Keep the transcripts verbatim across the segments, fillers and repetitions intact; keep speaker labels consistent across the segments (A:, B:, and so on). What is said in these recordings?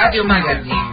A: Radio Magazine.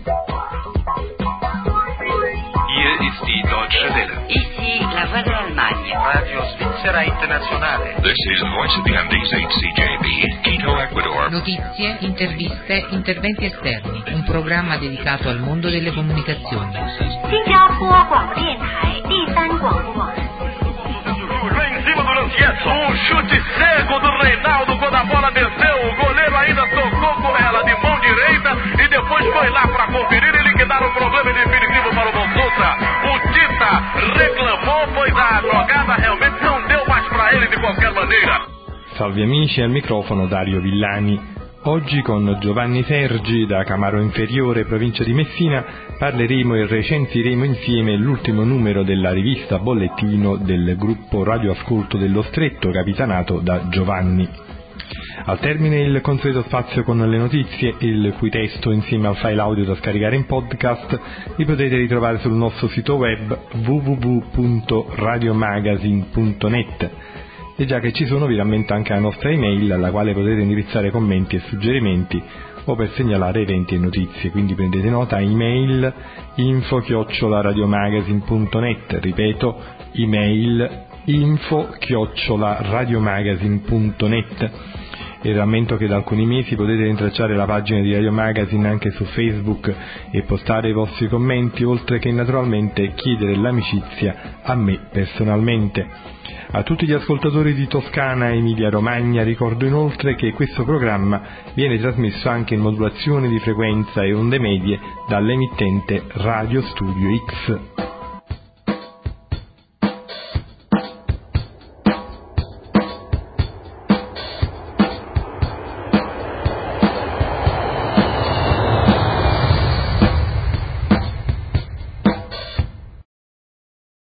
B: Hier ist die Deutsche Welle.
C: Ici la voix de l'Allemagne.
B: Radio Svizzera Internazionale.
D: This is Voice of the Andes H C J B, Quito, Ecuador.
A: Notizie, interviste, interventi esterni. Un programma dedicato al mondo delle comunicazioni.
E: 新加坡广播电台第三广播网。
F: Em cima do Lanchietto, um chute cego do Reinaldo quando a bola desceu. O goleiro ainda tocou com ela de mão direita e depois foi lá para conferir e liquidar o problema definitivo para o Bonsutra. O Tita reclamou, pois a jogada realmente não deu mais para ele de qualquer maneira.
G: Salve amici, al microfono Dario Villani. Oggi con Giovanni Sergi da Camaro Inferiore, provincia di Messina, parleremo e recensiremo insieme l'ultimo numero della rivista Bollettino del gruppo Radioascolto dello Stretto, capitanato da Giovanni. Al termine il consueto spazio con le notizie, il cui testo insieme al file audio da scaricare in podcast li potete ritrovare sul nostro sito web w w w punto radiomagazine punto net. E già che ci sono, vi rammento anche la nostra email alla quale potete indirizzare commenti e suggerimenti o per segnalare eventi e notizie, quindi prendete nota: email info chiocciola radiomagazine punto net, ripeto email info chiocciola radiomagazine punto net. E rammento che da alcuni mesi potete rintracciare la pagina di Radio Magazine anche su Facebook e postare i vostri commenti, oltre che naturalmente chiedere l'amicizia a me personalmente. A tutti gli ascoltatori di Toscana e Emilia Romagna ricordo inoltre che questo programma viene trasmesso anche in modulazione di frequenza e onde medie dall'emittente Radio Studio X.